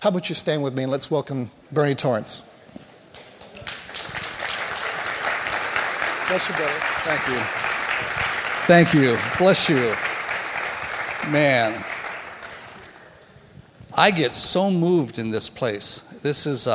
How about you stand with me and let's welcome Bernie Torrance. Bless you, brother. Thank you. Thank you. Bless you. Man, I get so moved in this place. This is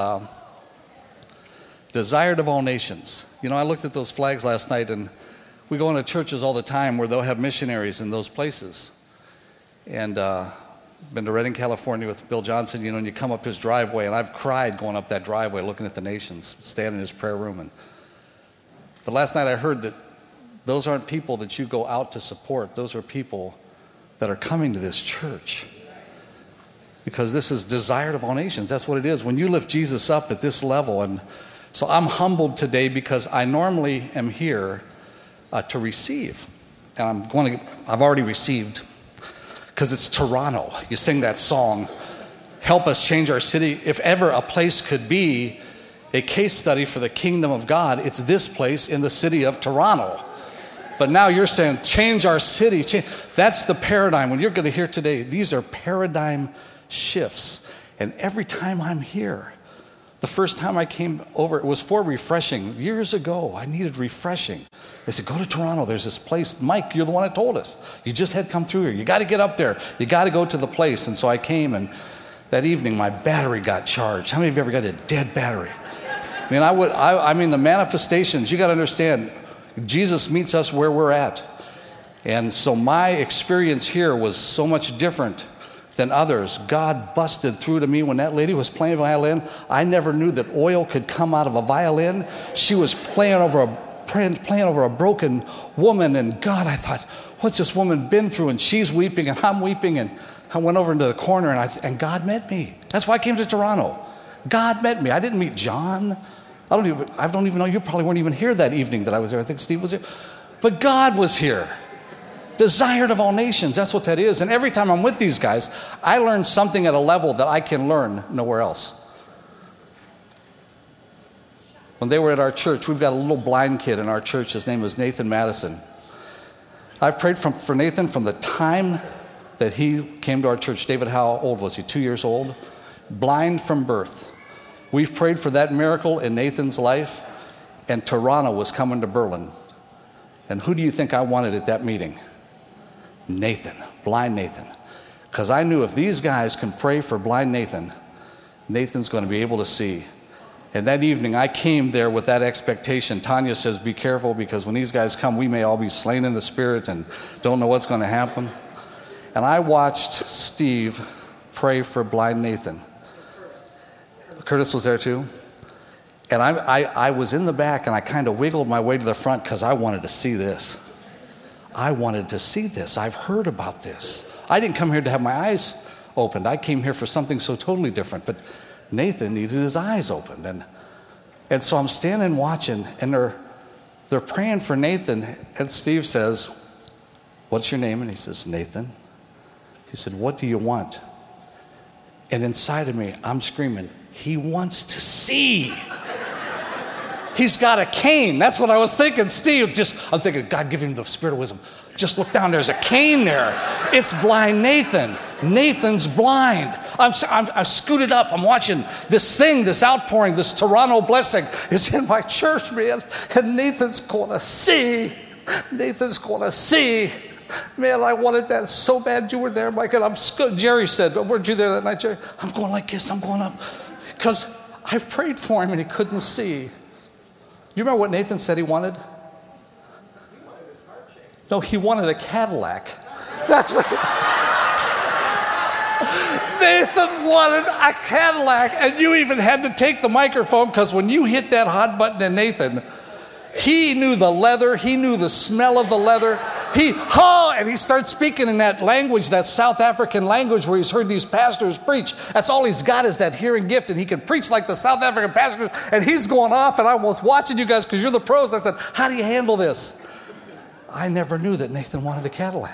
desired of all nations. You know, I looked at those flags last night, and we go into churches all the time where they'll have missionaries in those places. And been to Redding, California with Bill Johnson, you know, and you come up his driveway, and I've cried going up that driveway looking at the nations, standing in his prayer room. But last night I heard that those aren't people that you go out to support. Those are people that are coming to this church. Because this is desired of all nations. That's what it is. When you lift Jesus up at this level, and so I'm humbled today because I normally am here to receive. And I've already received. Because it's Toronto. You sing that song, help us change our city. If ever a place could be a case study for the kingdom of God, it's this place in the city of Toronto. But now you're saying, change our city. That's the paradigm. When you're going to hear today, these are paradigm shifts. And every time I'm here, the first time I came over, it was for refreshing. Years ago, I needed refreshing. They said, go to Toronto. There's this place. Mike, you're the one that told us. You just had come through here. You got to get up there. You got to go to the place. And so I came, and that evening, my battery got charged. How many of you ever got a dead battery? I mean, the manifestations, you got to understand, Jesus meets us where we're at. And so my experience here was so much different than others. God busted through to me when that lady was playing violin. I never knew that oil could come out of a violin. She was playing over a broken woman, and God, I thought, what's this woman been through? And she's weeping, and I'm weeping, and I went over into the corner, and God met me. That's why I came to Toronto. God met me. I didn't meet John. I don't even know. You probably weren't even here that evening that I was there. I think Steve was here. But God was here. Desired of all nations. That's what that is. And every time I'm with these guys, I learn something at a level that I can learn nowhere else. When they were at our church, we've got a little blind kid in our church. His name is Nathan Madison. I've prayed for Nathan from the time that he came to our church. David, how old was he? 2 years old? Blind from birth. We've prayed for that miracle in Nathan's life, and Toronto was coming to Berlin. And who do you think I wanted at that meeting? Nathan, blind Nathan. Because I knew if these guys can pray for blind Nathan, Nathan's going to be able to see. And that evening, I came there with that expectation. Tanya says, be careful, because when these guys come, we may all be slain in the spirit and don't know what's going to happen. And I watched Steve pray for blind Nathan. Curtis was there too. And I was in the back, and I kind of wiggled my way to the front because I wanted to see this. I wanted to see this. I've heard about this. I didn't come here to have my eyes opened. I came here for something so totally different. But Nathan needed his eyes opened. And so I'm standing watching, and they're praying for Nathan. And Steve says, what's your name? And he says, Nathan. He said, what do you want? And inside of me, I'm screaming, he wants to see. He's got a cane. That's what I was thinking. Steve, I'm thinking, God, give him the spirit of wisdom. Just look down. There's a cane there. It's blind Nathan. Nathan's blind. I scooted up. I'm watching this thing, this outpouring, this Toronto blessing is in my church, man. And Nathan's going to see. Nathan's going to see. Man, I wanted that so bad. You were there, Mike. And Jerry said, weren't you there that night, Jerry? I'm going like this. I'm going up. Because I've prayed for him and he couldn't see. Do you remember what Nathan said he wanted? He wanted his car changed. No, he wanted a Cadillac. That's right. Nathan wanted a Cadillac, and you even had to take the microphone because when you hit that hot button in Nathan, he knew the leather, he knew the smell of the leather. And he starts speaking in that language, that South African language where he's heard these pastors preach. That's all he's got is that hearing gift, and he can preach like the South African pastors, and he's going off, and I was watching you guys because you're the pros. I said, how do you handle this? I never knew that Nathan wanted a Cadillac.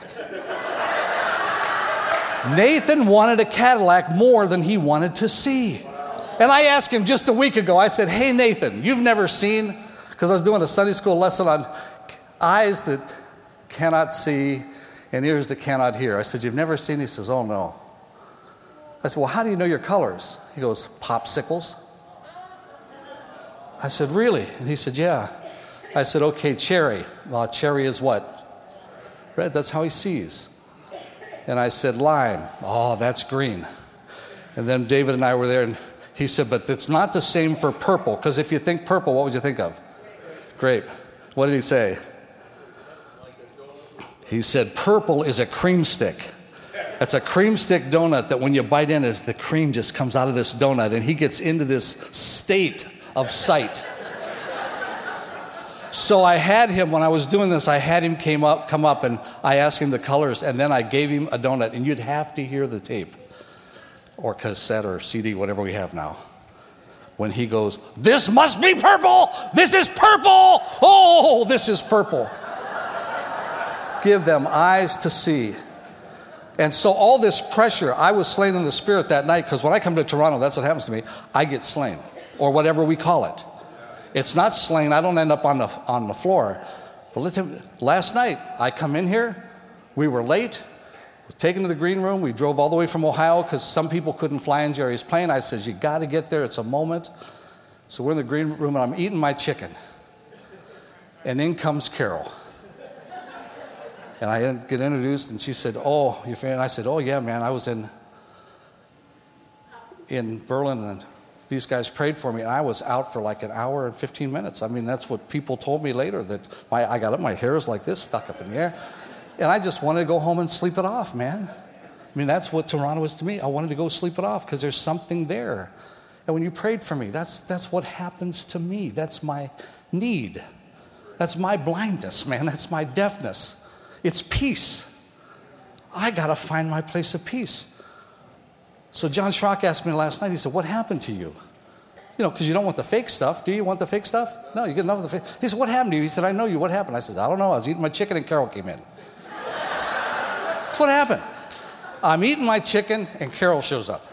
Nathan wanted a Cadillac more than he wanted to see. And I asked him just a week ago, I said, hey, Nathan, you've never seen, because I was doing a Sunday school lesson on eyes that cannot see and ears that cannot hear. I said, you've never seen? He says, oh, no. I said, well, how do you know your colors? He goes, popsicles. I said, really? And he said, yeah. I said, okay, cherry. Well, cherry is what? Red. That's how he sees. And I said, lime. Oh, that's green. And then David and I were there, and he said, but it's not the same for purple, because if you think purple, what would you think of? Grape. What did he say? He said, purple is a cream stick. It's a cream stick donut that when you bite in it, the cream just comes out of this donut, and he gets into this state of sight. So I had him, when I was doing this, I had him come up, and I asked him the colors, and then I gave him a donut, and you'd have to hear the tape, or cassette, or CD, whatever we have now. When he goes, this must be purple! This is purple! Oh, this is purple. Give them eyes to see. And so all this pressure, I was slain in the spirit that night, because when I come to Toronto, that's what happens to me. I get slain, or whatever we call it. It's not slain. I don't end up on the floor. But last night, I come in here. We were late. Was taken to the green room. We drove all the way from Ohio because some people couldn't fly in Jerry's plane. I said, you got to get there. It's a moment. So we're in the green room, and I'm eating my chicken. And in comes Carol. And I get introduced, and she said, oh, you're fan? And I said, oh, yeah, man. I was in Berlin, and these guys prayed for me, and I was out for like an hour and 15 minutes. I mean, that's what people told me later, that I got up, my hair is like this, stuck up in the air. And I just wanted to go home and sleep it off, man. I mean, that's what Toronto was to me. I wanted to go sleep it off because there's something there. And when you prayed for me, that's what happens to me. That's my need. That's my blindness, man. That's my deafness. It's peace. I got to find my place of peace. So John Schrock asked me last night, he said, what happened to you? You know, because you don't want the fake stuff. Do you want the fake stuff? No, you get enough of the fake. He said, what happened to you? He said, I know you. What happened? I said, I don't know. I was eating my chicken and Carol came in. That's what happened. I'm eating my chicken and Carol shows up.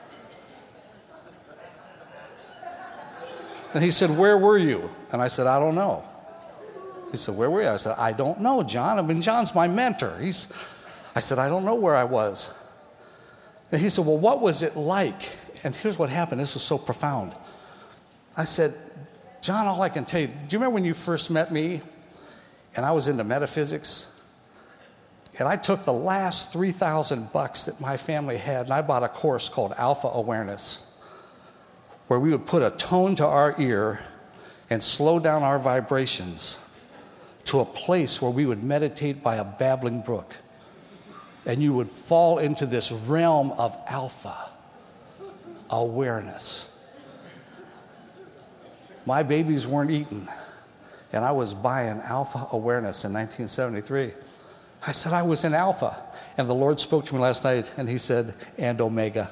And he said, where were you? And I said, I don't know. He said, where were you? I said, I don't know, John. I mean, John's my mentor. I said, I don't know where I was. And he said, well, what was it like? And here's what happened. This was so profound. I said, John, all I can tell you, do you remember when you first met me and I was into metaphysics? And I took the last $3,000 that my family had, and I bought a course called Alpha Awareness, where we would put a tone to our ear and slow down our vibrations to a place where we would meditate by a babbling brook. And you would fall into this realm of alpha awareness. My babies weren't eaten, and I was buying Alpha Awareness in 1973. I said, I was in Alpha. And the Lord spoke to me last night, and he said, and Omega.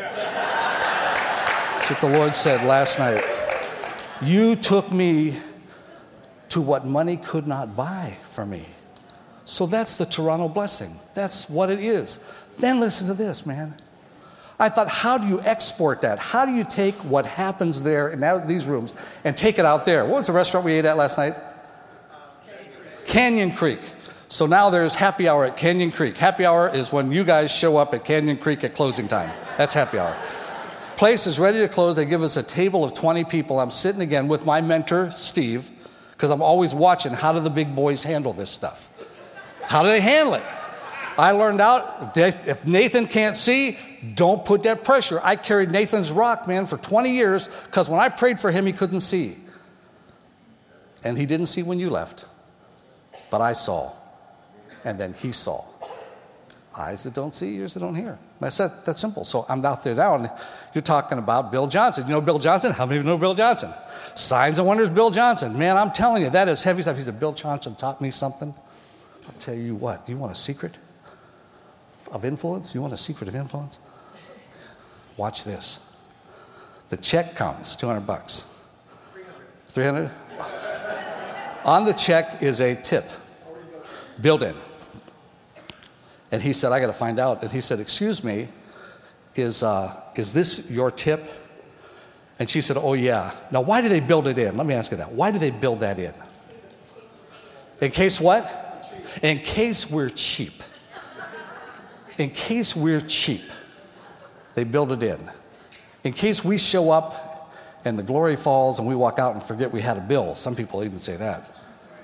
That's what the Lord said last night. You took me to what money could not buy for me. So that's the Toronto blessing. That's what it is. Then listen to this, man. I thought, how do you export that? How do you take what happens there in these rooms and take it out there? What was the restaurant we ate at last night? Canyon Creek. So now there's happy hour at Canyon Creek. Happy hour is when you guys show up at Canyon Creek at closing time. That's happy hour. Place is ready to close. They give us a table of 20 people. I'm sitting again with my mentor, Steve, because I'm always watching how do the big boys handle this stuff. How do they handle it? I learned out, if Nathan can't see, don't put that pressure. I carried Nathan's rock, man, for 20 years because when I prayed for him, he couldn't see. And he didn't see when you left. But I saw. And then he saw. Eyes that don't see, ears that don't hear. That's simple. So I'm out there now, and you're talking about Bill Johnson. You know Bill Johnson? How many of you know Bill Johnson? Signs and Wonders, Bill Johnson. Man, I'm telling you, that is heavy stuff. He said, Bill Johnson taught me something. I'll tell you what. Do you want a secret of influence? You want a secret of influence? Watch this. The check comes, $200. 300? On the check is a tip built in. And he said, I got to find out. And he said, excuse me, is this your tip? And she said, oh, yeah. Now, why do they build it in? Let me ask you that. Why do they build that in? In case what? In case we're cheap. In case we're cheap. They build it in case we show up and the glory falls and we walk out and forget we had a bill. Some people even say that.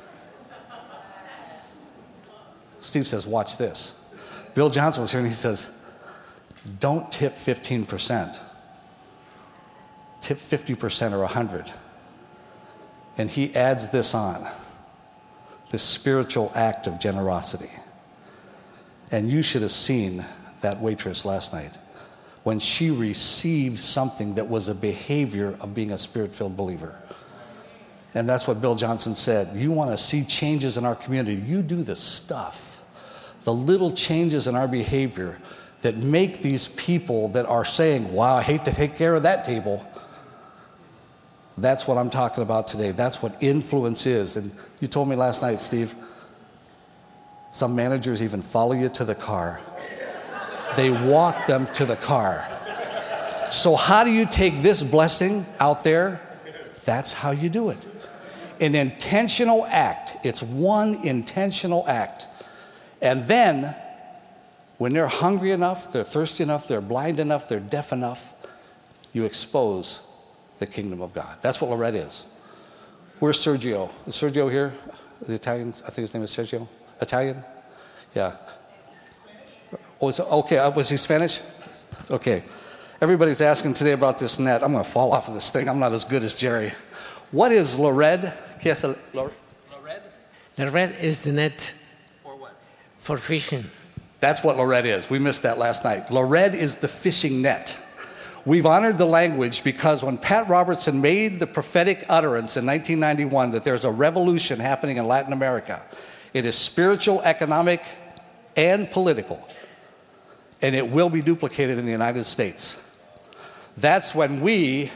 Steve says, watch this. Bill Johnson was here and he says, don't tip 15%. Tip 50% or 100. And he adds this on, this spiritual act of generosity. And you should have seen that waitress last night when she received something that was a behavior of being a spirit-filled believer. And that's what Bill Johnson said. You want to see changes in our community, you do the stuff, the little changes in our behavior that make these people that are saying, wow, I hate to take care of that table. That's what I'm talking about today. That's what influence is. And you told me last night, Steve, some managers even follow you to the car. They walk them to the car. So how do you take this blessing out there? That's how you do it. An intentional act. It's one intentional act. And then, when they're hungry enough, they're thirsty enough, they're blind enough, they're deaf enough, you expose the kingdom of God. That's what Lorette is. Where's Sergio? Is Sergio here? The Italian, I think his name is Sergio. Italian? Yeah. Oh, okay, was he Spanish? Okay. Everybody's asking today about this net. I'm going to fall off of this thing. I'm not as good as Jerry. What is Lored? ¿Qué es Lored? Lored is the net. For what? For fishing. That's what Lored is. We missed that last night. Lored is the fishing net. We've honored the language because when Pat Robertson made the prophetic utterance in 1991 that there's a revolution happening in Latin America, it is spiritual, economic, and political. And it will be duplicated in the United States. That's when we,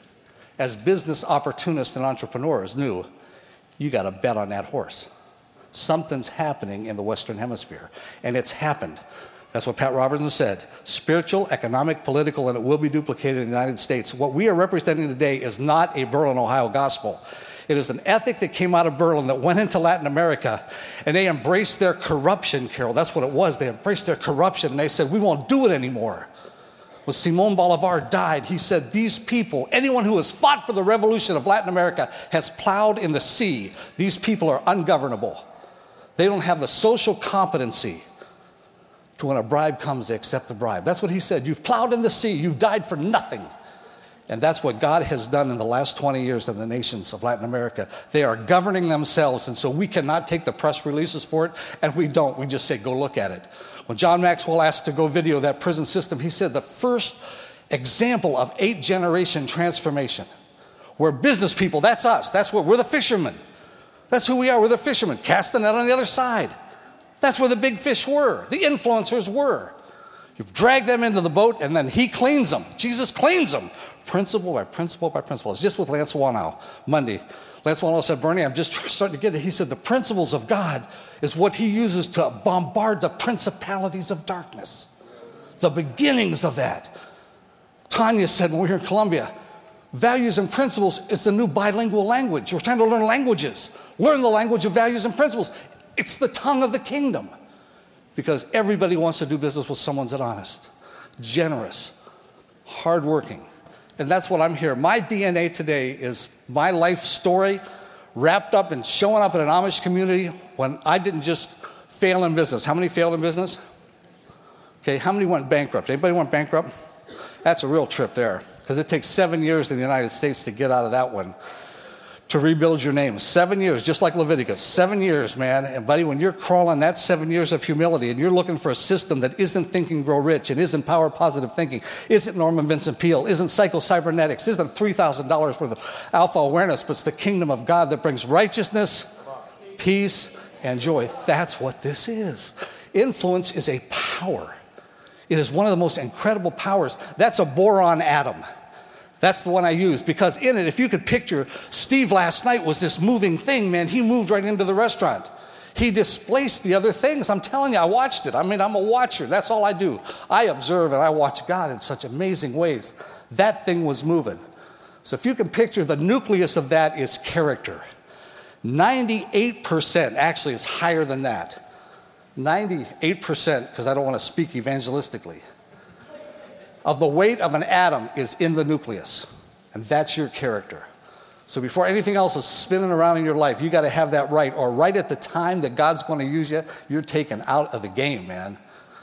as business opportunists and entrepreneurs, knew you got to bet on that horse. Something's happening in the Western Hemisphere, and it's happened. That's what Pat Robertson said. Spiritual, economic, political, and it will be duplicated in the United States. What we are representing today is not a Berlin, Ohio gospel. It is an ethic that came out of Berlin that went into Latin America, and they embraced their corruption, Carol. That's what it was. They embraced their corruption, and they said, we won't do it anymore. When Simon Bolivar died, he said, these people, anyone who has fought for the revolution of Latin America has plowed in the sea. These people are ungovernable. They don't have the social competency to when a bribe comes, they accept the bribe. That's what he said. You've plowed in the sea. You've died for nothing. And that's what God has done in the last 20 years in the nations of Latin America. They are governing themselves, and so we cannot take the press releases for it, and we don't. We just say, go look at it. When John Maxwell asked to go video that prison system, he said the first example of 8th-generation transformation, where business people, that's us. That's what we're the fishermen. That's who we are. We're the fishermen, casting it on the other side. That's where the big fish were. The influencers were. You've dragged them into the boat, and then he cleans them. Jesus cleans them. Principle by principle by principle. It's just with Lance Wanow Monday. Lance Wanow said, Bernie, I'm just starting to get it. He said the principles of God is what he uses to bombard the principalities of darkness. The beginnings of that. Tanya said when we were in Colombia, values and principles is the new bilingual language. We're trying to learn languages. Learn the language of values and principles. It's the tongue of the kingdom. Because everybody wants to do business with someone that's honest, generous, hardworking. And that's what I'm here. My DNA today is my life story wrapped up in showing up in an Amish community when I didn't just fail in business. How many failed in business? Okay, how many went bankrupt? Anybody went bankrupt? That's a real trip there because it takes 7 years in the United States to get out of that one. To rebuild your name. 7 years, just like Leviticus. 7 years, man. And buddy, when you're crawling that 7 years of humility and you're looking for a system that isn't Think and Grow Rich and isn't Power Positive Thinking, isn't Norman Vincent Peale, isn't Psycho-Cybernetics, isn't $3,000 worth of alpha awareness, but it's the kingdom of God that brings righteousness, peace, and joy. That's what this is. Influence is a power. It is one of the most incredible powers. That's a boron atom. That's the one I use because in it, if you could picture, Steve last night was this moving thing, man. He moved right into the restaurant. He displaced the other things. I'm telling you, I watched it. I mean, I'm a watcher. That's all I do. I observe and I watch God in such amazing ways. That thing was moving. So if you can picture, the nucleus of that is character. 98%, actually it's higher than that. 98%, because I don't want to speak evangelistically. of the weight of an atom is in the nucleus. And that's your character. So before anything else is spinning around in your life, you got to have that right. Or right at the time that God's going to use you, you're taken out of the game, man.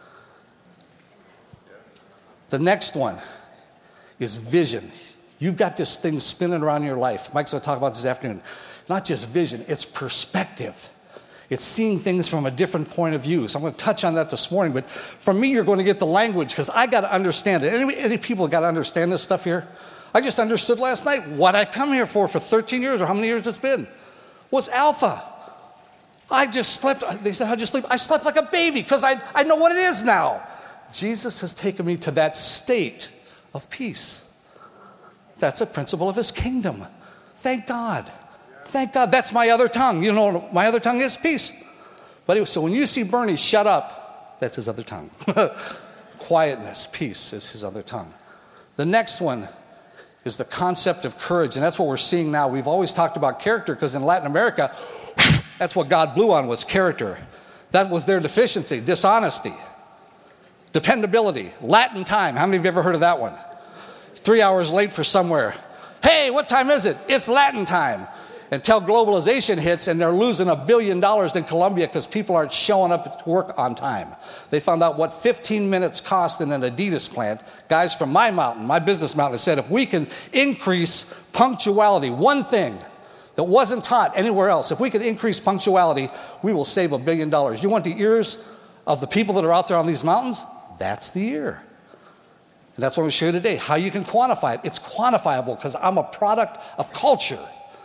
The next one is vision. You've got this thing spinning around in your life. Mike's going to talk about this afternoon. Not just vision, it's perspective. It's seeing things from a different point of view. So I'm going to touch on that this morning. But for me, you're going to get the language because I got to understand it. Any people got to understand this stuff here? I just understood last night what I've come here for 13 years or how many years it's been. Was alpha. I just slept. They said, how'd you sleep? I slept like a baby because I know what it is now. Jesus has taken me to that state of peace. That's a principle of his kingdom. Thank God. Thank God. That's my other tongue. You know, my other tongue is peace. But so when you see Bernie shut up, that's his other tongue. Quietness, peace is his other tongue. The next one is the concept of courage, and that's what we're seeing now. We've always talked about character because in Latin America, that's what God blew on was character. That was their deficiency, dishonesty, dependability, Latin time. How many of you ever heard of that one? 3 hours late for somewhere. Hey, what time is it? It's Latin time. Until globalization hits and they're losing $1 billion in Colombia because people aren't showing up to work on time. They found out what 15 minutes cost in an Adidas plant. Guys from my mountain, my business mountain, said if we can increase punctuality, one thing that wasn't taught anywhere else, if we can increase punctuality, we will save $1 billion. You want the ears of the people that are out there on these mountains? That's the ear. And that's what I'm going to show you today, how you can quantify it. It's quantifiable because I'm a product of culture.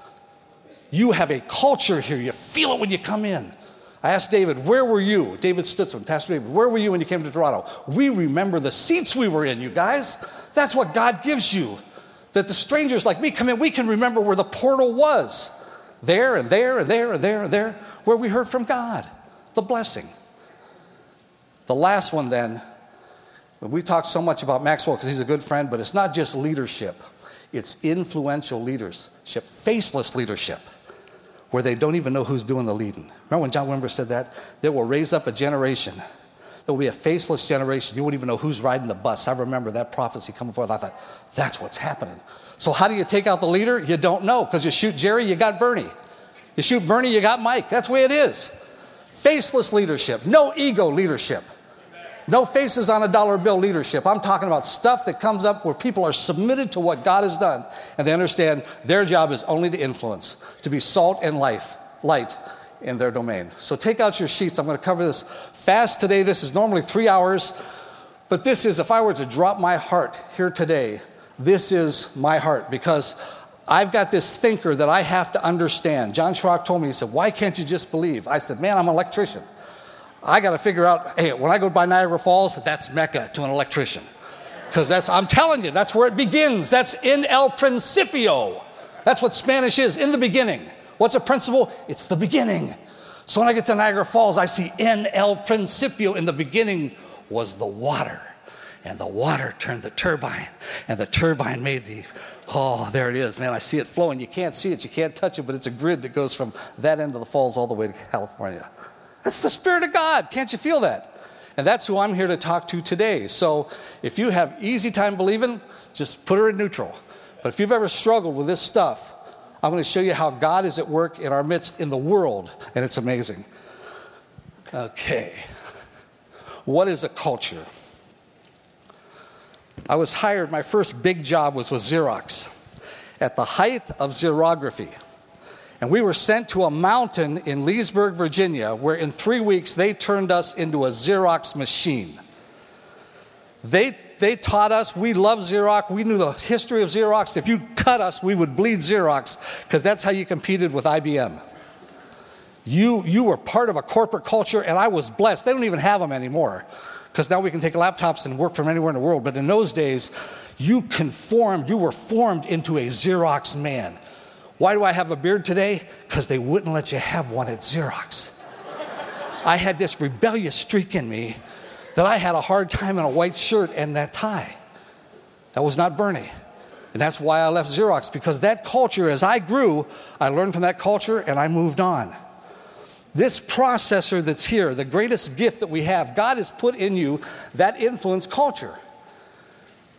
You have a culture here. You feel it when you come in. I asked David, where were you? David Stutzman, Pastor David, where were you when you came to Toronto? We remember the seats we were in, you guys. That's what God gives you. That the strangers like me come in, we can remember where the portal was. There and there and there and there and there, where we heard from God, the blessing. The last one then, we talk so much about Maxwell because he's a good friend, but it's not just leadership. It's influential leadership, faceless leadership, where they don't even know who's doing the leading. Remember when John Wimber said that? They will raise up a generation. There will be a faceless generation. You won't even know who's riding the bus. I remember that prophecy coming forth. I thought, that's what's happening. So how do you take out the leader? You don't know, because you shoot Jerry, you got Bernie. You shoot Bernie, you got Mike. That's the way it is. Faceless leadership, no ego leadership. No faces on a dollar bill leadership. I'm talking about stuff that comes up where people are submitted to what God has done, and they understand their job is only to influence, to be salt and light in their domain. So take out your sheets. I'm going to cover this fast today. This is normally 3 hours, but this is, if I were to drop my heart here today, this is my heart, because I've got this thinker that I have to understand. John Schrock told me, he said, why can't you just believe? I said, man, I'm an electrician. I got to figure out, hey, when I go by Niagara Falls, that's Mecca to an electrician. Because I'm telling you, that's where it begins. That's in el principio. That's what Spanish is, in the beginning. What's a principle? It's the beginning. So when I get to Niagara Falls, I see en el principio. In the beginning was the water. And the water turned the turbine. And the turbine made there it is, man. I see it flowing. You can't see it, you can't touch it, but it's a grid that goes from that end of the falls all the way to California. That's the Spirit of God. Can't you feel that? And that's who I'm here to talk to today. So if you have easy time believing, just put her in neutral. But if you've ever struggled with this stuff, I'm going to show you how God is at work in our midst in the world, and it's amazing. Okay. What is a culture? I was hired, my first big job was with Xerox at the height of xerography. And we were sent to a mountain in Leesburg, Virginia, where in 3 weeks they turned us into a Xerox machine. They taught us, we love Xerox, we knew the history of Xerox. If you cut us, we would bleed Xerox, because that's how you competed with IBM. You were part of a corporate culture, and I was blessed. They don't even have them anymore, because now we can take laptops and work from anywhere in the world. But in those days, you were formed into a Xerox man. Why do I have a beard today? Because they wouldn't let you have one at Xerox. I had this rebellious streak in me that I had a hard time in a white shirt and that tie. That was not Bernie. And that's why I left Xerox, because that culture, as I grew, I learned from that culture and I moved on. This processor that's here, the greatest gift that we have, God has put in you that influence culture.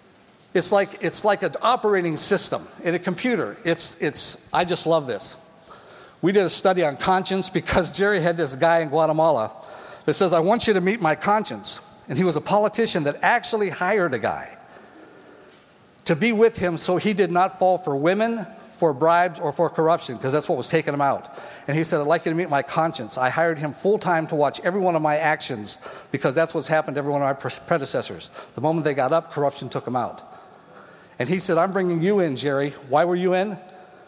It's like an operating system in a computer. I just love this. We did a study on conscience because Jerry had this guy in Guatemala that says, I want you to meet my conscience. And he was a politician that actually hired a guy to be with him so he did not fall for women, for bribes, or for corruption, because that's what was taking him out. And he said, I'd like you to meet my conscience. I hired him full-time to watch every one of my actions because that's what's happened to every one of my predecessors. The moment they got up, corruption took them out. And he said, I'm bringing you in, Jerry. Why were you in?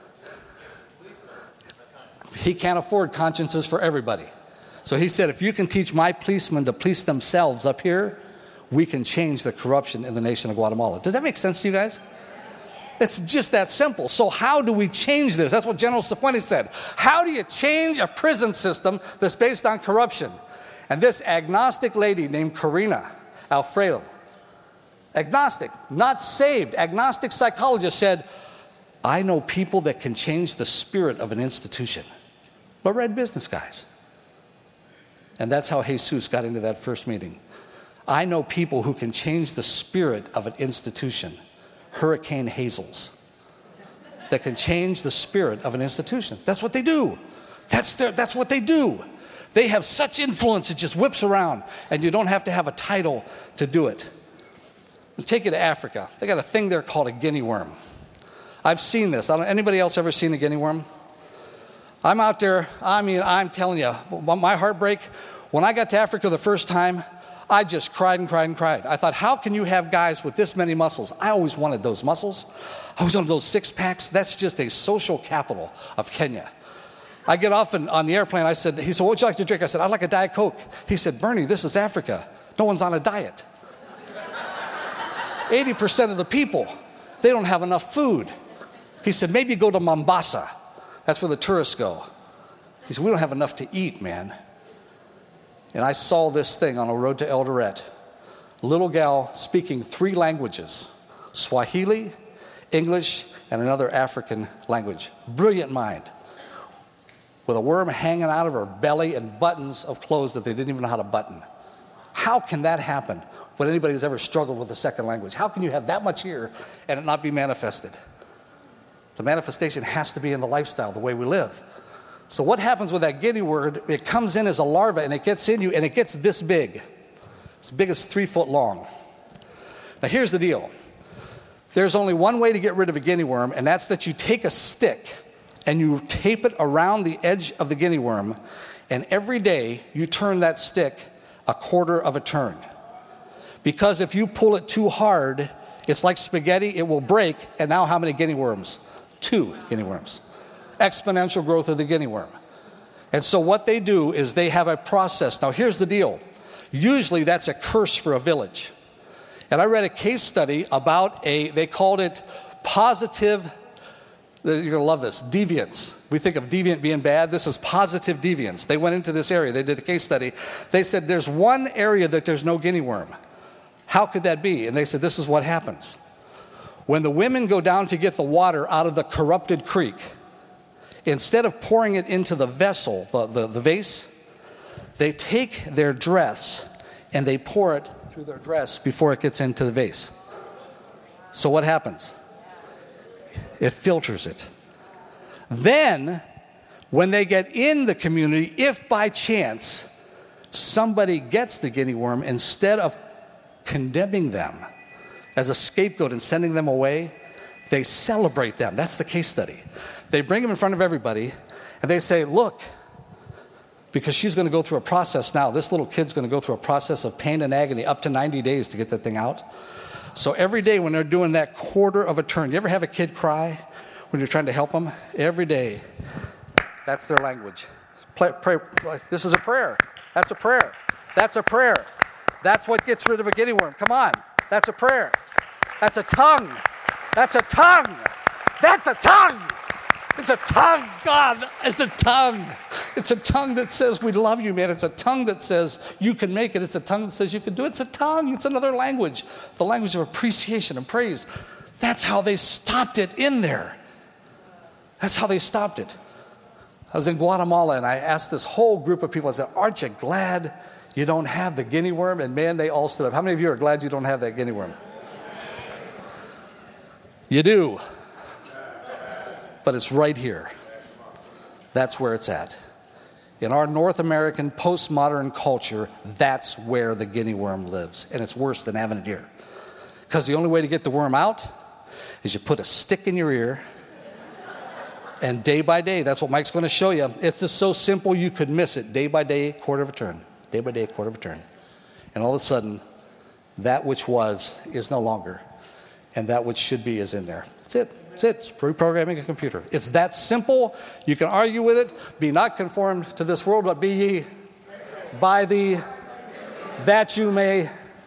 He can't afford consciences for everybody. So he said, if you can teach my policemen to police themselves up here, we can change the corruption in the nation of Guatemala. Does that make sense to you guys? It's just that simple. So how do we change this? That's what General Cifuentes said. How do you change a prison system that's based on corruption? And this agnostic lady named Corina Alfredo, agnostic, not saved, agnostic psychologist said, I know people that can change the spirit of an institution. But read business guys. And that's how Jesus got into that first meeting. I know people who can change the spirit of an institution. Hurricane Hazels. That can change the spirit of an institution. That's what they do. That's what they do. They have such influence, it just whips around. And you don't have to have a title to do it. Let's take you to Africa. They got a thing there called a guinea worm. I've seen this. Anybody else ever seen a guinea worm? I'm out there, I'm telling you, my heartbreak, when I got to Africa the first time, I just cried and cried and cried. I thought, how can you have guys with this many muscles? I always wanted those muscles. I always wanted those six-packs. That's just a social capital of Kenya. I get off on the airplane. He said, what would you like to drink? I said, I'd like a Diet Coke. He said, Bernie, this is Africa. No one's on a diet. 80% of the people, they don't have enough food. He said, maybe go to Mombasa. That's where the tourists go. He said, we don't have enough to eat, man. And I saw this thing on a road to Eldoret. Little gal speaking 3 languages, Swahili, English, and another African language. Brilliant mind. With a worm hanging out of her belly and buttons of clothes that they didn't even know how to button. How can that happen when anybody has ever struggled with a second language? How can you have that much here and it not be manifested? The manifestation has to be in the lifestyle, the way we live. So what happens with that guinea worm? It comes in as a larva and it gets in you and it gets this big. As big as 3 foot long. Now here's the deal. There's only one way to get rid of a guinea worm, and that's that you take a stick and you tape it around the edge of the guinea worm, and every day you turn that stick a quarter of a turn. Because if you pull it too hard, it's like spaghetti, it will break, and now how many guinea worms? 2 guinea worms. Exponential growth of the guinea worm. And so what they do is they have a process. Now here's the deal. Usually that's a curse for a village. And I read a case study about they called it positive, you're going to love this, deviance. We think of deviant being bad. This is positive deviance. They went into this area. They did a case study. They said there's one area that there's no guinea worm. How could that be? And they said this is what happens. When the women go down to get the water out of the corrupted creek, instead of pouring it into the vessel, the vase, they take their dress and they pour it through their dress before it gets into the vase. So what happens? It filters it. Then, when they get in the community, if by chance somebody gets the guinea worm, instead of condemning them as a scapegoat and sending them away, they celebrate them. That's the case study. They bring them in front of everybody, and they say, look, because she's going to go through a process now. This little kid's going to go through a process of pain and agony up to 90 days to get that thing out. So every day when they're doing that quarter of a turn, you ever have a kid cry when you're trying to help them? Every day. That's their language. Pray. This is a prayer. That's a prayer. That's a prayer. That's what gets rid of a guinea worm. Come on. That's a prayer. That's a tongue. That's a tongue. That's a tongue. It's a tongue. God is the tongue. It's a tongue that says we love you, man. It's a tongue that says you can make it. It's a tongue that says you can do it. It's a tongue. It's another language. The language of appreciation and praise. That's how they stopped it in there. That's how they stopped it. I was in Guatemala and I asked this whole group of people, I said, aren't you glad you don't have the guinea worm? And man, they all stood up. How many of you are glad you don't have that guinea worm? You do. But it's right here. That's where it's at. In our North American postmodern culture, that's where the guinea worm lives. And it's worse than having it here. Because the only way to get the worm out is you put a stick in your ear. And day by day, that's what Mike's going to show you. It's just so simple you could miss it. Day by day, quarter of a turn. Day by day, quarter of a turn. And all of a sudden, that which was is no longer. And that which should be is in there. That's it. That's it. It's reprogramming a computer. It's that simple. You can argue with it. Be not conformed to this world, but be ye by the that you may.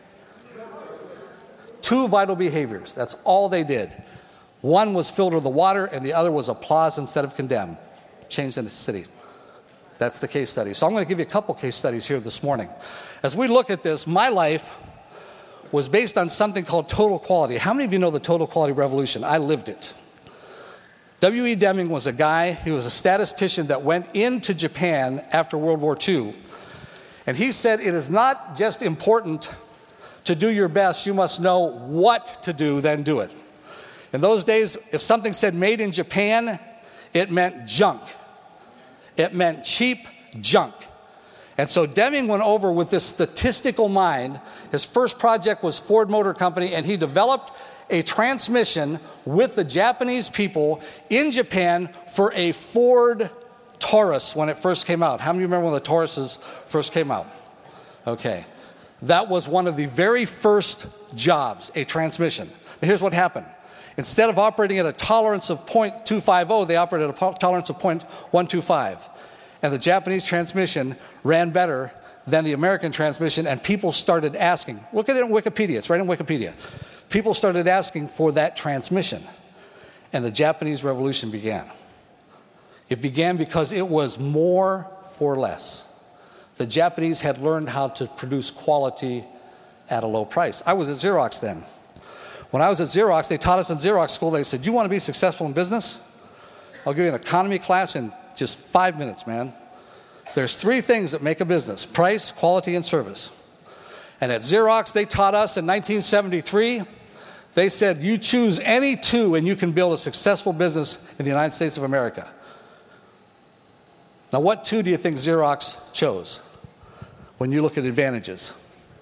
Two vital behaviors. That's all they did. One was filter the water, and the other was applause instead of condemn. Change in the city. That's the case study. So I'm going to give you a couple case studies here this morning. As we look at this, my life was based on something called total quality. How many of you know the total quality revolution? I lived it. W.E. Deming was a guy, he was a statistician that went into Japan after World War II. And he said it is not just important to do your best, you must know what to do, then do it. In those days, if something said made in Japan, it meant junk. It meant cheap junk. And so Deming went over with this statistical mind. His first project was Ford Motor Company, and he developed a transmission with the Japanese people in Japan for a Ford Taurus when it first came out. How many remember when the Tauruses first came out? Okay. That was one of the very first jobs, a transmission. But here's what happened. Instead of operating at a tolerance of 0.250, they operated at a tolerance of 0.125. And the Japanese transmission ran better than the American transmission, and people started asking. Look at it in Wikipedia. It's right in Wikipedia. People started asking for that transmission, and the Japanese Revolution began. It began because it was more for less. The Japanese had learned how to produce quality at a low price. I was at Xerox then. When I was at Xerox, they taught us in Xerox school, they said, "You want to be successful in business? I'll give you an economy class in just 5 minutes, man. There's 3 things that make a business: price, quality, and service." And at Xerox, they taught us in 1973, they said, you choose any 2 and you can build a successful business in the United States of America. Now, what 2 do you think Xerox chose when you look at advantages?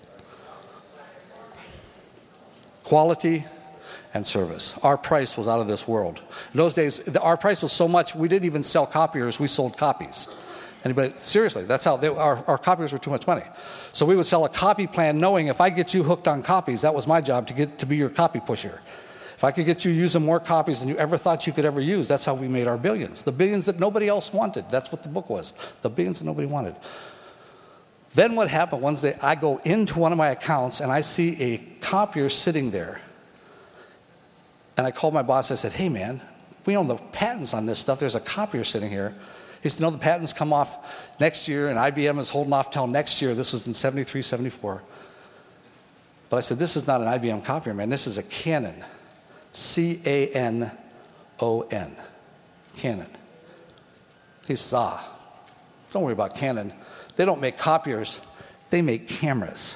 Quality and service. Our price was out of this world. In those days, our price was so much, we didn't even sell copiers, we sold copies. Anybody, seriously, that's how our copiers were too much money. So we would sell a copy plan knowing if I get you hooked on copies, that was my job to be your copy pusher. If I could get you using more copies than you ever thought you could ever use, that's how we made our billions. The billions that nobody else wanted. That's what the book was. The billions that nobody wanted. Then what happened, one day I go into one of my accounts and I see a copier sitting there. And I called my boss, I said, "Hey man, we own the patents on this stuff. There's a copier sitting here." He said, "No, the patents come off next year, and IBM is holding off till next year." This was in 73, 74. But I said, "This is not an IBM copier, man. This is a Canon. C-A-N-O-N. Canon." He says, "Don't worry about Canon. They don't make copiers. They make cameras.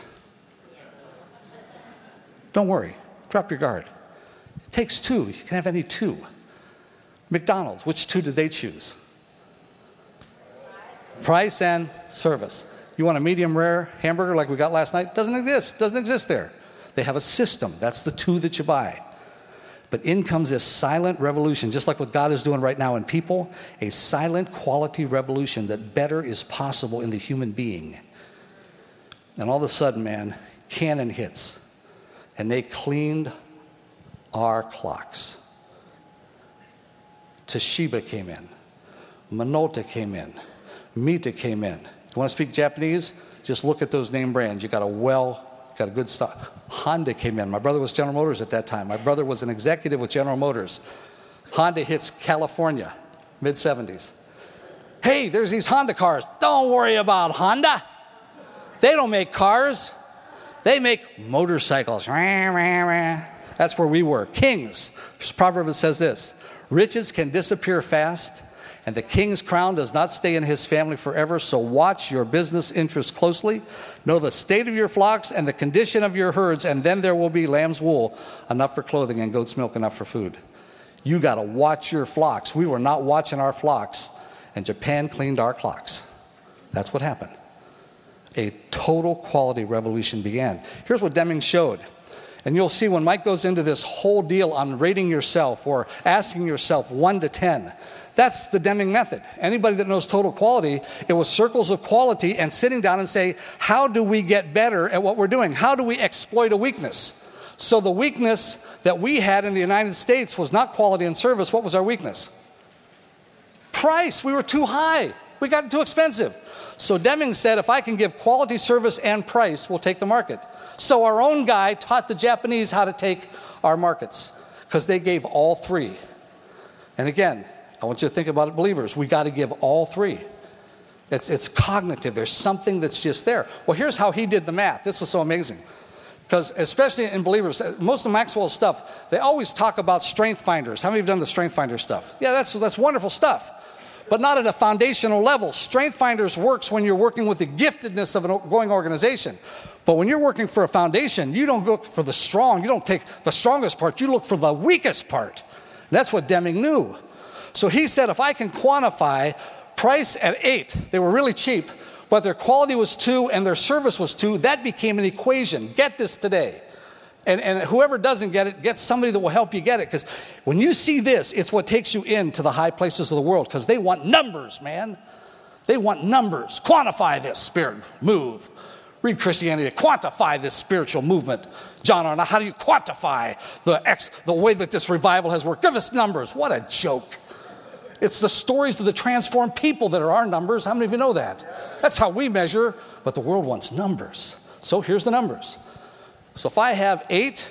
Don't worry. Drop your guard. It takes 2. You can have any 2. McDonald's, which 2 did they choose? Price and service. You want a medium rare hamburger like we got last night? Doesn't exist there. They have a system. That's the 2 that you buy. But in comes this silent revolution, just like what God is doing right now in people, a silent quality revolution that better is possible in the human being. And all of a sudden, man, Canon hits, and they cleaned our clocks. Toshiba came in. Minolta came in. Mita came in. You want to speak Japanese? Just look at those name brands. You got a good stock. Honda came in. My brother was General Motors at that time. My brother was an executive with General Motors. Honda hits California, mid-70s. Hey, there's these Honda cars. Don't worry about Honda. They don't make cars. They make motorcycles. That's where we were. Kings. There's a proverb that says this: riches can disappear fast, And the king's crown does not stay in his family forever, so watch your business interests closely. Know the state of your flocks and the condition of your herds, and then there will be lamb's wool, enough for clothing, and goat's milk, enough for food. You got to watch your flocks. We were not watching our flocks, and Japan cleaned our clocks. That's what happened. A total quality revolution began. Here's what Deming showed. And you'll see when Mike goes into this whole deal on rating yourself or asking yourself 1 to 10, that's the Deming method. Anybody that knows total quality, it was circles of quality and sitting down and say, how do we get better at what we're doing? How do we exploit a weakness? So the weakness that we had in the United States was not quality and service. What was our weakness? Price. We were too high. We got too expensive. So Deming said, if I can give quality, service, and price, we'll take the market. So our own guy taught the Japanese how to take our markets because they gave all three. And again, I want you to think about it, believers. We got to give all three. It's cognitive. There's something that's just there. Well, here's how he did the math. This was so amazing. Because especially in believers, most of Maxwell's stuff, they always talk about strength finders. How many have done the strength finder stuff? Yeah, that's wonderful stuff. But not at a foundational level. Strength finders works when you're working with the giftedness of a growing organization. But when you're working for a foundation, you don't look for the strong. You don't take the strongest part. You look for the weakest part. And that's what Deming knew. So he said, if I can quantify price at 8, they were really cheap, but their quality was 2 and their service was 2, that became an equation. Get this today. And whoever doesn't get it, get somebody that will help you get it. Because when you see this, it's what takes you into the high places of the world. Because they want numbers, man. They want numbers. Quantify this spirit move. Read Christianity. Quantify this spiritual movement. John Arnott, how do you quantify the way that this revival has worked? Give us numbers. What a joke. It's the stories of the transformed people that are our numbers. How many of you know that? That's how we measure. But the world wants numbers. So here's the numbers. So if I have 8,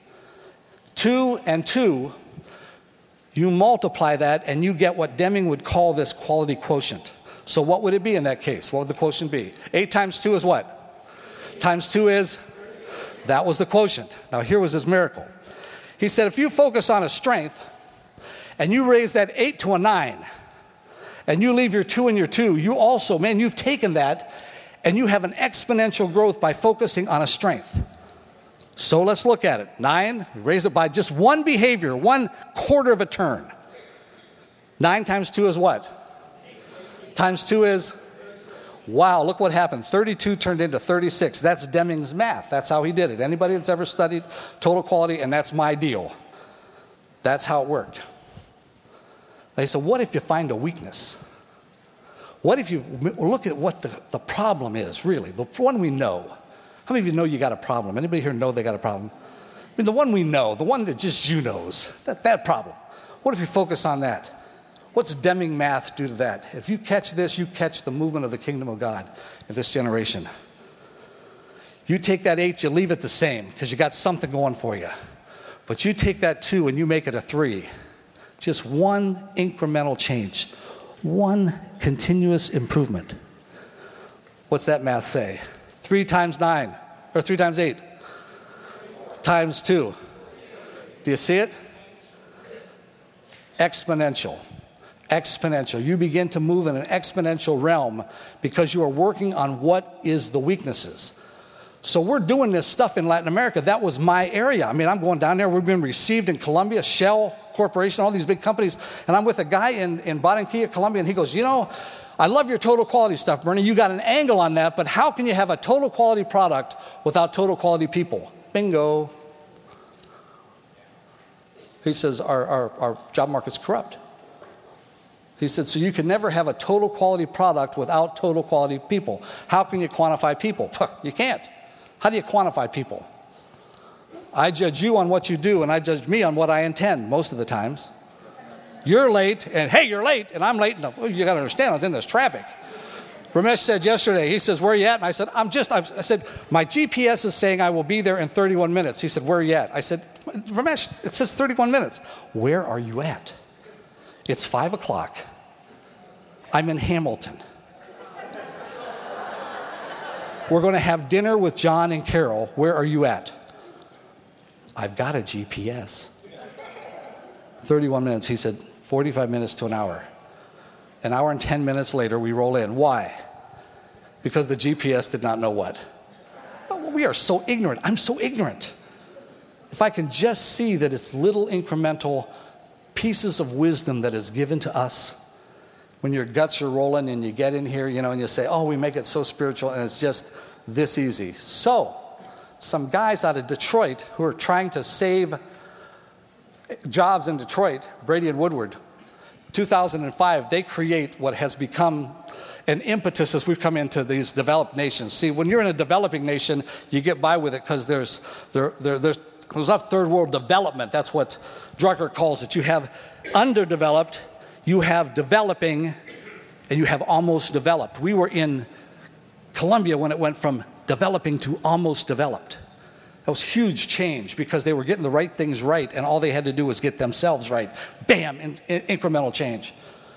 2, and 2, you multiply that and you get what Deming would call this quality quotient. So what would it be in that case? What would the quotient be? 8 times 2 is what? Times 2 is? That was the quotient. Now here was his miracle. He said if you focus on a strength and you raise that 8 to a 9 and you leave your 2 and your 2, you also, man, you've taken that and you have an exponential growth by focusing on a strength. So let's look at it. 9, raise it by just one behavior, 1/4 of a turn. 9 times 2 is what? Times 2 is? Wow, look what happened. 32 turned into 36. That's Deming's math. That's how he did it. Anybody that's ever studied total quality, and that's my deal. That's how it worked. They said, what if you find a weakness? What if you look at what the problem is, really? The one we know. How many of you know you got a problem? Anybody here know they got a problem? I mean, the one we know, the one that just you knows, that problem. What if you focus on that? What's Deming math do to that? If you catch this, you catch the movement of the kingdom of God in this generation. You take that 8, you leave it the same because you got something going for you. But you take that 2 and you make it a 3. Just one incremental change. One continuous improvement. What's that math say? 3 times 9, or 3 times 8, times 2. Do you see it? Exponential. Exponential. You begin to move in an exponential realm because you are working on what is the weaknesses. So we're doing this stuff in Latin America. That was my area. I mean, I'm going down there. We've been received in Colombia, Shell Corporation, all these big companies. And I'm with a guy in Barranquilla, Colombia, and he goes, you know, I love your total quality stuff, Bernie. You got an angle on that, but how can you have a total quality product without total quality people? Bingo. He says, our job market's corrupt. He said, so you can never have a total quality product without total quality people. How can you quantify people? You can't. How do you quantify people? I judge you on what you do, and I judge me on what I intend most of the times. You're late, and hey, you're late, and I'm late. And you got to understand, I was in this traffic. Ramesh said yesterday, he says, where are you at? And I said, I said, my GPS is saying I will be there in 31 minutes. He said, where are you at? I said, Ramesh, it says 31 minutes. Where are you at? It's 5 o'clock. I'm in Hamilton. We're going to have dinner with John and Carol. Where are you at? I've got a GPS. 31 minutes. He said, 45 minutes to an hour. An hour and 10 minutes later, we roll in. Why? Because the GPS did not know what? Oh, we are so ignorant. I'm so ignorant. If I can just see that it's little incremental pieces of wisdom that is given to us, when your guts are rolling and you get in here, and you say, oh, we make it so spiritual, and it's just this easy. So, some guys out of Detroit who are trying to save jobs in Detroit, Brady and Woodward, 2005, they create what has become an impetus as we've come into these developed nations. See, when you're in a developing nation, you get by with it because there's not third world development. That's what Drucker calls it. You have underdeveloped, you have developing, and you have almost developed. We were in Colombia when it went from developing to almost developed. That was huge change because they were getting the right things right, and all they had to do was get themselves right. Bam, incremental change.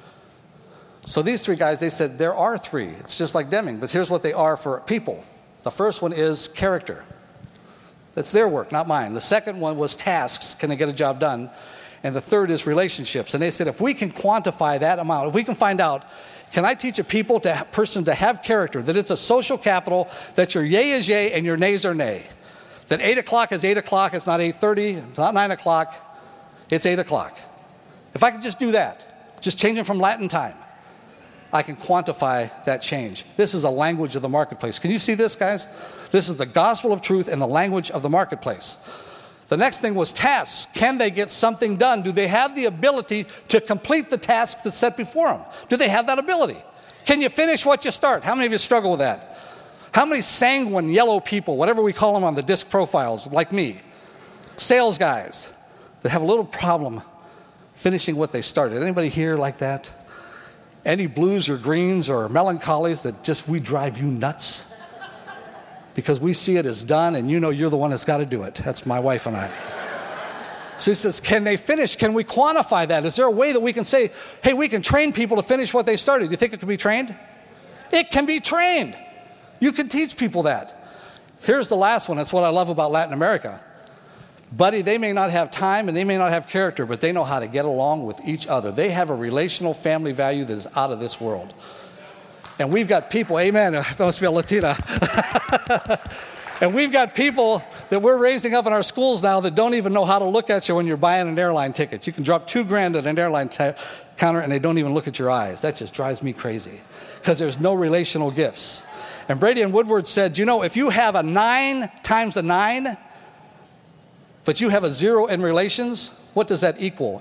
So these three guys, they said there are three. It's just like Deming, but here's what they are for people. The first one is character. That's their work, not mine. The second one was tasks. Can they get a job done? And the third is relationships. And they said if we can quantify that amount, if we can find out, can I teach a person to have character, that it's a social capital, that your yay is yay and your nays are nay. That 8 o'clock is 8 o'clock, it's not 8:30, it's not 9 o'clock, it's 8 o'clock. If I could just do that, just change it from Latin time, I can quantify that change. This is a language of the marketplace. Can you see this, guys? This is the gospel of truth and the language of the marketplace. The next thing was tasks. Can they get something done? Do they have the ability to complete the tasks that's set before them? Do they have that ability? Can you finish what you start? How many of you struggle with that? How many sanguine yellow people, whatever we call them on the disc profiles, like me, sales guys, that have a little problem finishing what they started? Anybody here like that? Any blues or greens or melancholies that just we drive you nuts? Because we see it as done and you're the one that's got to do it. That's my wife and I. So he says, can they finish? Can we quantify that? Is there a way that we can say, hey, we can train people to finish what they started? Do you think it can be trained? It can be trained. You can teach people that. Here's the last one. That's what I love about Latin America. Buddy, they may not have time and they may not have character, but they know how to get along with each other. They have a relational family value that is out of this world. And we've got people, amen, that must be a Latina. And we've got people that we're raising up in our schools now that don't even know how to look at you when you're buying an airline ticket. You can drop $2,000 at an airline counter and they don't even look at your eyes. That just drives me crazy because there's no relational gifts. And Brady and Woodward said, if you have a 9 times a 9, but you have a 0 in relations, what does that equal?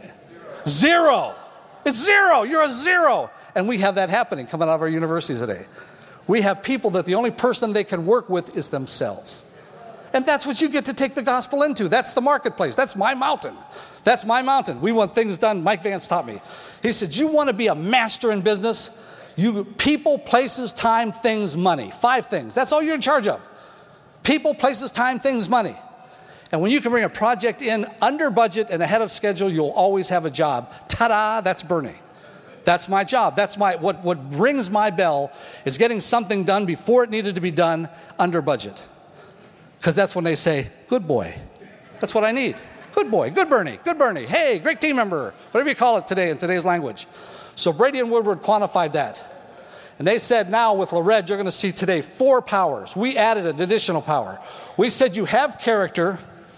Zero. It's 0. You're a 0. And we have that happening coming out of our universities today. We have people that the only person they can work with is themselves. And that's what you get to take the gospel into. That's the marketplace. That's my mountain. That's my mountain. We want things done. Mike Vance taught me. He said, you want to be a master in business? People, places, time, things, money. 5 things. That's all you're in charge of. People, places, time, things, money. And when you can bring a project in under budget and ahead of schedule, you'll always have a job. Ta-da, that's Bernie. That's my job. That's what rings my bell is getting something done before it needed to be done under budget. Because that's when they say, good boy. That's what I need. Good boy, good Bernie, good Bernie. Hey, great team member. Whatever you call it today in today's language. So Brady and Woodward quantified that. And they said now with Lared, you're going to see today 4 powers. We added an additional power. We said you have character,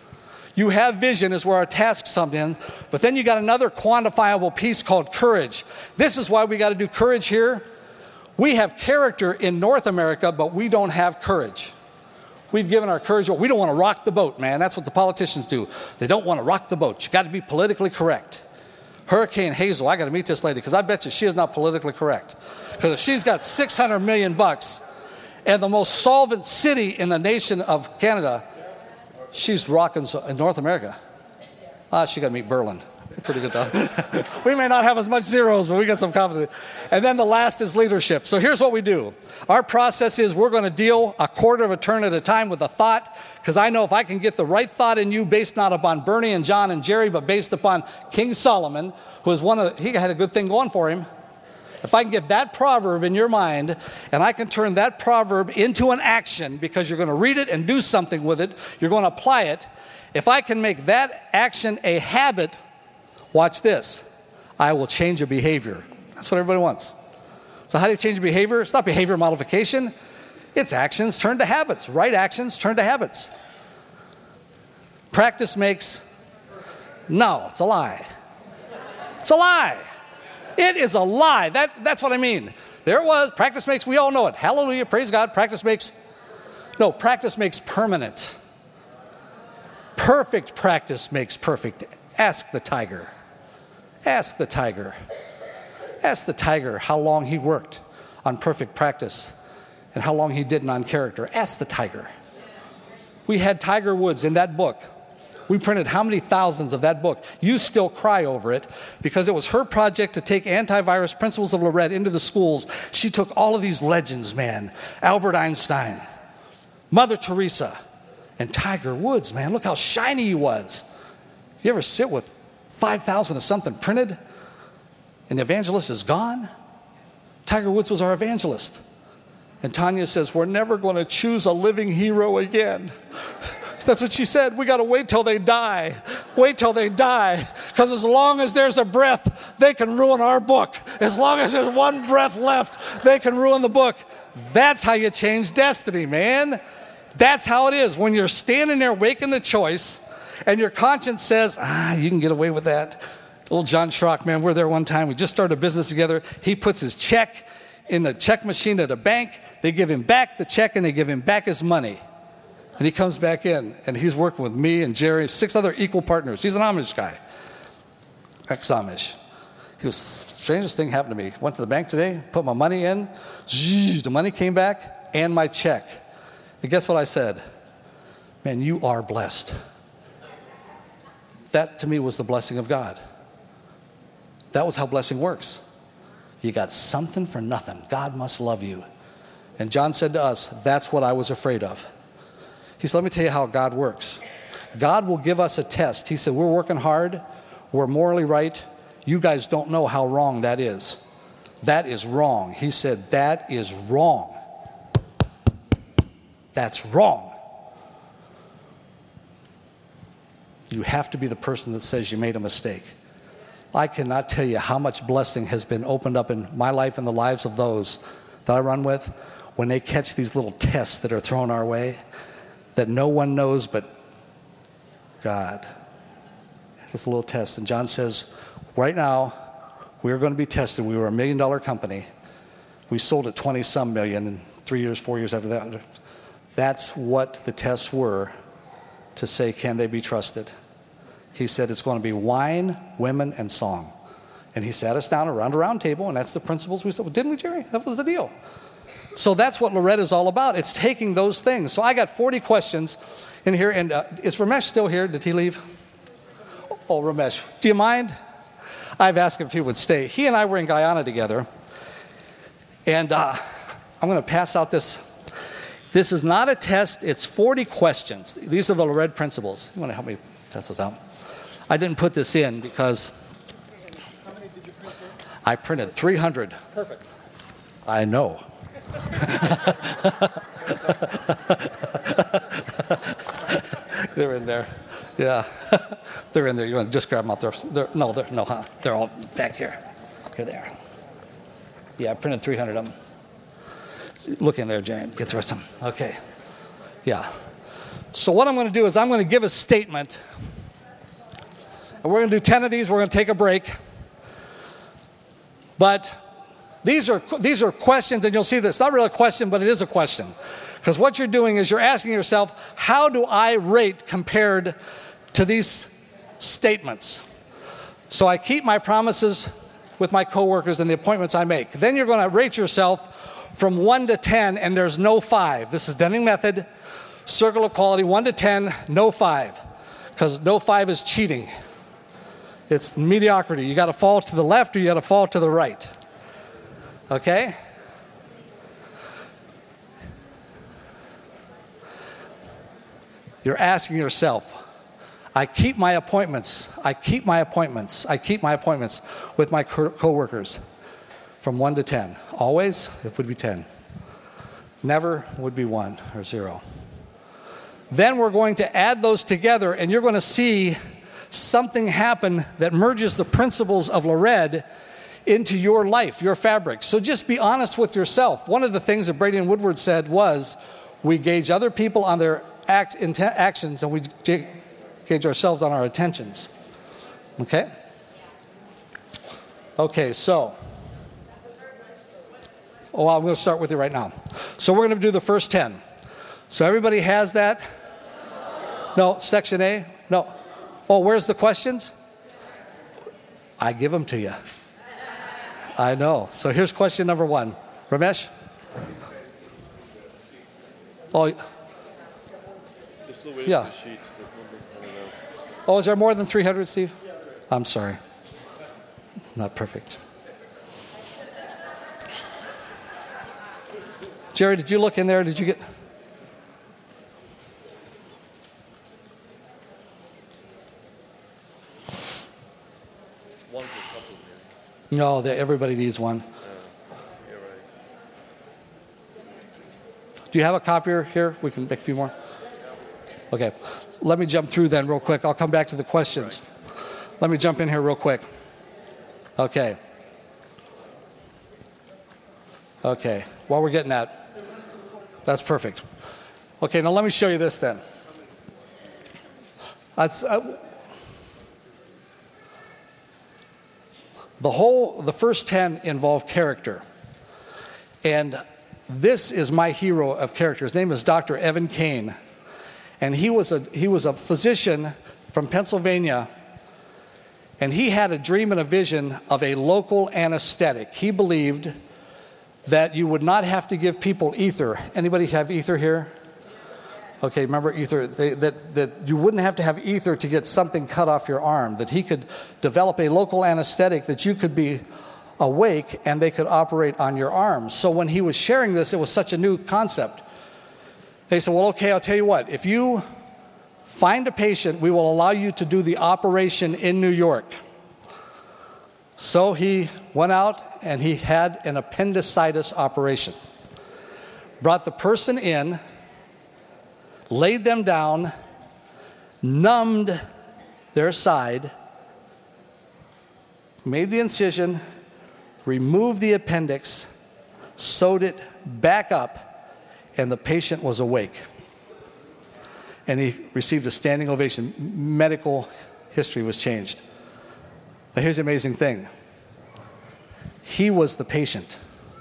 you have vision is where our tasks come in, but then you got another quantifiable piece called courage. This is why we got to do courage here. We have character in North America, but we don't have courage. We've given our courage, we don't want to rock the boat, man. That's what the politicians do. They don't want to rock the boat. You got to be politically correct. Hurricane Hazel, I got to meet this lady because I bet you she is not politically correct. Because if she's got $600 million and the most solvent city in the nation of Canada, she's rocking in North America. She got to meet Berlin. Pretty good job. We may not have as much zeros, but we got some confidence. And then the last is leadership. So here's what we do. Our process is we're going to deal a quarter of a turn at a time with a thought, because I know if I can get the right thought in you based not upon Bernie and John and Jerry, but based upon King Solomon, who was he had a good thing going for him. If I can get that proverb in your mind, and I can turn that proverb into an action, because you're going to read it and do something with it, you're going to apply it. If I can make that action a habit, watch this. I will change a behavior. That's what everybody wants. So how do you change behavior? It's not behavior modification. It's actions turned to habits. Right actions turned to habits. Practice makes... No, it's a lie. It's a lie. It is a lie. That's what I mean. There it was. Practice makes, we all know it. Hallelujah, praise God. Practice makes permanent. Perfect practice makes perfect. Ask the tiger. Ask the tiger. Ask the tiger how long he worked on perfect practice and how long he didn't on character. Ask the tiger. We had Tiger Woods in that book. We printed how many thousands of that book? You still cry over it because it was her project to take antivirus principles of Lorette into the schools. She took all of these legends, man. Albert Einstein, Mother Teresa, and Tiger Woods, man. Look how shiny he was. You ever sit with 5,000 of something printed and the evangelist is gone? Tiger Woods was our evangelist. And Tanya says, we're never going to choose a living hero again. That's what she said. We got to wait till they die. Wait till they die. Because as long as there's a breath, they can ruin our book. As long as there's one breath left, they can ruin the book. That's how you change destiny, man. That's how it is. When you're standing there making the choice and your conscience says, you can get away with that. Old John Schrock, man, we're there one time. We just started a business together. He puts his check in the check machine at a bank. They give him back the check and they give him back his money. And he comes back in, and he's working with me and Jerry, 6 other equal partners. He's an Amish guy, ex-Amish. He was, strangest thing happened to me. Went to the bank today, put my money in. The money came back, and my check. And guess what I said? Man, you are blessed. That, to me, was the blessing of God. That was how blessing works. You got something for nothing. God must love you. And John said to us, that's what I was afraid of. He said, let me tell you how God works. God will give us a test. He said, we're working hard. We're morally right. You guys don't know how wrong that is. That is wrong. He said, that is wrong. That's wrong. You have to be the person that says you made a mistake. I cannot tell you how much blessing has been opened up in my life and the lives of those that I run with when they catch these little tests that are thrown our way that no one knows but God. It's just a little test. And John says, right now, we're going to be tested. We were $1 million company. We sold at 20-some million in 3 years, 4 years after that. That's what the tests were to say, can they be trusted? He said it's going to be wine, women, and song. And he sat us down around a round table, and that's the principles we said. Well, didn't we, Jerry? That was the deal. So that's what Lorette is all about. It's taking those things. So I got 40 questions in here. And is Ramesh still here? Did he leave? Oh, Ramesh, do you mind? I've asked him if he would stay. He and I were in Guyana together. And I'm going to pass out this. This is not a test. It's 40 questions. These are the Lorette principles. You want to help me pass those out? I didn't put this in because How many did you print? I printed 300. Perfect. I know. They're in there. Yeah. They're in there. You want to just grab them out there? They're all back here. Here they are. Yeah, I printed 300 of them. Look in there, Jane. Get the rest of them. Okay. Yeah. So what I'm going to do is I'm going to give a statement. And we're going to do 10 of these. We're going to take a break. But these are questions, and you'll see this. It's not really a question, but it is a question. Because what you're doing is you're asking yourself, how do I rate compared to these statements? So I keep my promises with my coworkers and the appointments I make. Then you're going to rate yourself from 1 to 10, and there's no 5. This is Deming method, circle of quality, 1 to 10, no 5. Because no 5 is cheating. It's mediocrity. You got to fall to the left or you got to fall to the right. Okay? You're asking yourself, I keep my appointments with my coworkers from 1 to 10. Always, it would be 10. Never would be 1 or 0. Then we're going to add those together, and you're going to see something happen that merges the principles of Lorette into your life, your fabric. So just be honest with yourself. One of the things that Brady and Woodward said was, we gauge other people on their actions, and we gauge ourselves on our intentions. Okay? Okay, so. Oh, I'm going to start with you right now. So we're going to do the first 10. So everybody has that? No, section A? No. Oh, where's the questions? I give them to you. I know. So here's question number 1. Ramesh? Oh, yeah. Oh, is there more than 300, Steve? I'm sorry. Not perfect. Jerry, did you look in there? Did you get... No, everybody needs one. You're right. Do you have a copier here? We can make a few more. Okay. Let me jump through then real quick. I'll come back to the questions. Let me jump in here real quick. Okay. Okay. While we're getting that. That's perfect. Okay, now let me show you this then. The first 10 involve character. And this is my hero of character. His name is Dr. Evan Kane. And he was a physician from Pennsylvania. And he had a dream and a vision of a local anesthetic. He believed that you would not have to give people ether. Anybody have ether here? Okay, remember ether, that you wouldn't have to have ether to get something cut off your arm, that he could develop a local anesthetic that you could be awake and they could operate on your arm. So when he was sharing this, it was such a new concept. They said, well, okay, I'll tell you what. If you find a patient, we will allow you to do the operation in New York. So he went out and he had an appendicitis operation. Brought the person in, laid them down, numbed their side, made the incision, removed the appendix, sewed it back up, and the patient was awake. And he received a standing ovation. Medical history was changed. Now here's the amazing thing. He was the patient.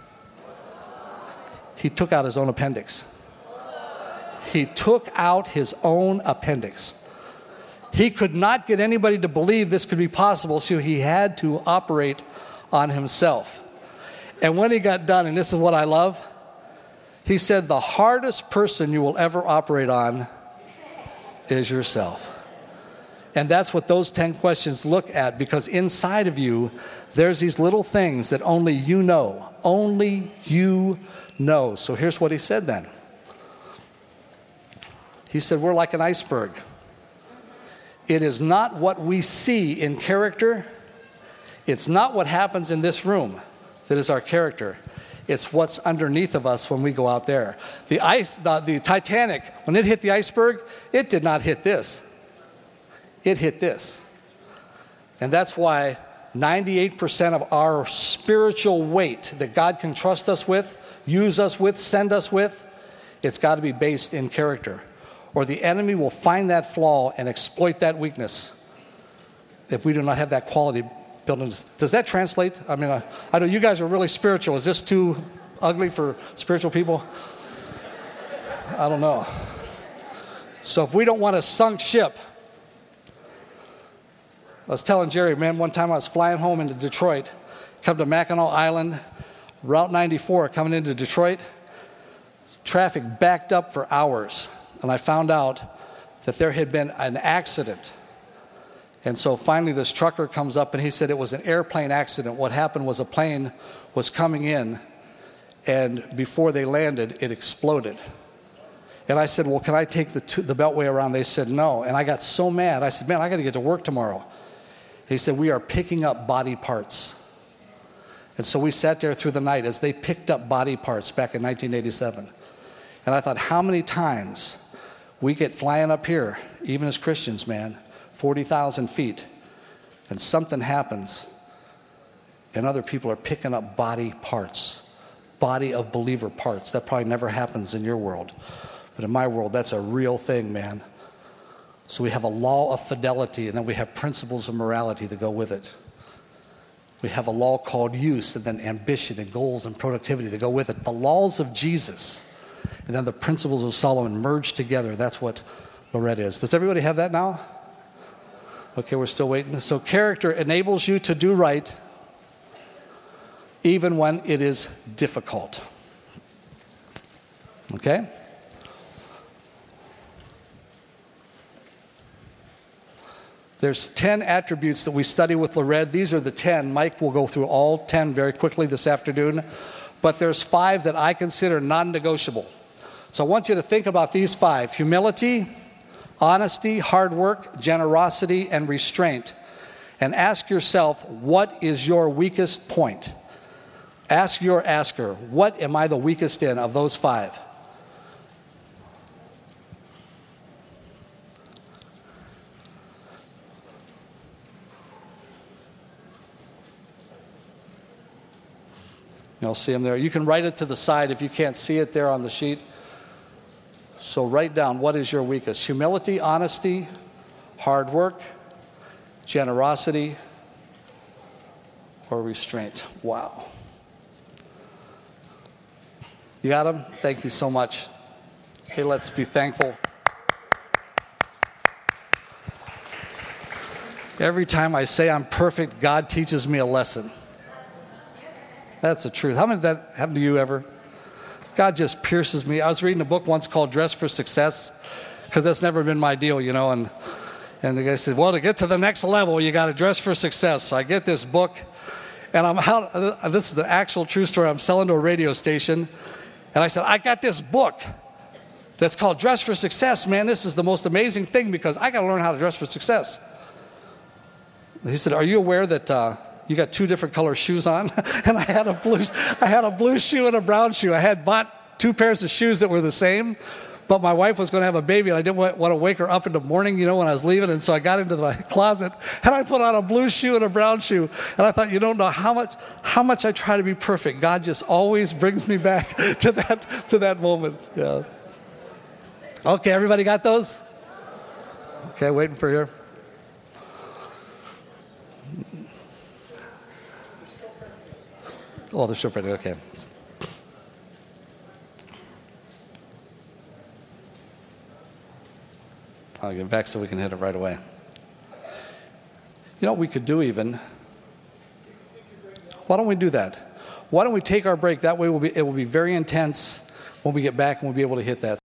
He took out his own appendix. He took out his own appendix. He could not get anybody to believe this could be possible, so he had to operate on himself. And when he got done, and this is what I love, he said, the hardest person you will ever operate on is yourself. And that's what those 10 questions look at, because inside of you, there's these little things that only you know. Only you know. So here's what he said then. He said, we're like an iceberg. It is not what we see in character. It's not what happens in this room that is our character. It's what's underneath of us when we go out there. The Titanic, when it hit the iceberg, it did not hit this. It hit this. And that's why 98% of our spiritual weight that God can trust us with, use us with, send us with, it's got to be based in character. Or the enemy will find that flaw and exploit that weakness if we do not have that quality built in. Does that translate? I mean, I know you guys are really spiritual. Is this too ugly for spiritual people? I don't know. So if we don't want a sunk ship, I was telling Jerry, man, one time I was flying home into Detroit, come to Mackinac Island, Route 94 coming into Detroit, traffic backed up for hours. And I found out that there had been an accident. And so finally this trucker comes up and he said it was an airplane accident. What happened was a plane was coming in, and before they landed, it exploded. And I said, well, can I take the beltway around? They said no. And I got so mad. I said, man, I got to get to work tomorrow. He said, we are picking up body parts. And so we sat there through the night as they picked up body parts back in 1987. And I thought, how many times we get flying up here, even as Christians, man, 40,000 feet, and something happens, and other people are picking up body parts, body of believer parts. That probably never happens in your world. But in my world, that's a real thing, man. So we have a law of fidelity, and then we have principles of morality that go with it. We have a law called use, and then ambition and goals and productivity that go with it. The laws of Jesus, and then the principles of Solomon merged together. That's what Lorette is. Does everybody have that now? Okay, we're still waiting. So character enables you to do right, even when it is difficult. Okay? There's 10 attributes that we study with Lorette. These are the 10. Mike will go through all 10 very quickly this afternoon. But there's 5 that I consider non-negotiable. So I want you to think about these 5. Humility, honesty, hard work, generosity, and restraint. And ask yourself, what is your weakest point? Ask your asker, what am I the weakest in of those 5? You'll see them there. You can write it to the side if you can't see it there on the sheet. So write down, what is your weakest? Humility, honesty, hard work, generosity, or restraint. Wow. You got them? Thank you so much. Hey, let's be thankful. Every time I say I'm perfect, God teaches me a lesson. That's the truth. How many did that happen to you ever? God just pierces me. I was reading a book once called Dress for Success, because that's never been my deal, you know. And the guy said, well, to get to the next level, you got to dress for success. So I get this book, and I'm out. This is the actual true story. I'm selling to a radio station, and I said, I got this book that's called Dress for Success. Man, this is the most amazing thing, because I got to learn how to dress for success. He said, are you aware that you got 2 different color shoes on? And I had a blue shoe and a brown shoe. I had bought 2 pairs of shoes that were the same, but my wife was going to have a baby, and I didn't want to wake her up in the morning, you know, when I was leaving. And so I got into my closet, and I put on a blue shoe and a brown shoe. And I thought, you don't know how much I try to be perfect. God just always brings me back to that moment. Yeah. Okay, everybody got those? Okay, waiting for you. Oh, they're still pretty. Okay. I'll get back so we can hit it right away. You know what we could do even? Why don't we do that? Why don't we take our break? That way it will be very intense when we get back, and we'll be able to hit that.